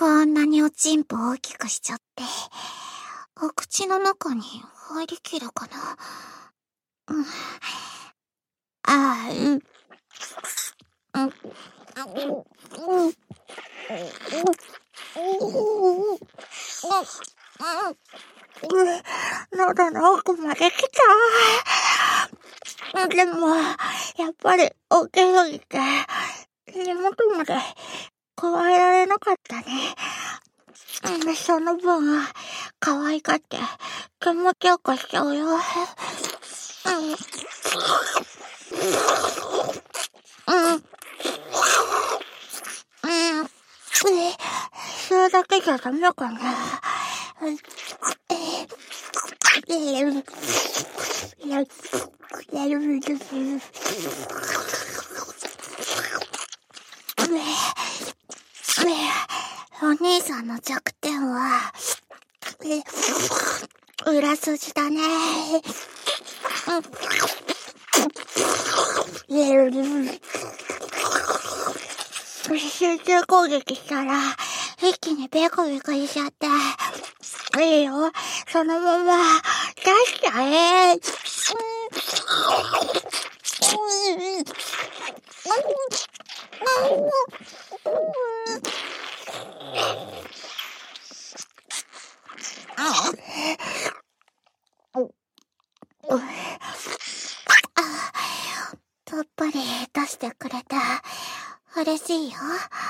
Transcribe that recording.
こんなにおちんぽ大きくしちゃって、お口の中に入りきるかな。喉の奥まで来た。でも、やっぱり大きすぎて、根元まで加えられなかったね。その分、可愛がって気持ちよくしちゃうよ。それだけじゃダメかな。お兄さんの弱点は、裏筋だね。集中攻撃したら、一気にベコベコしちゃって。いいよ、そのまま出しちゃえ。やっぱり出してくれて嬉しいよ。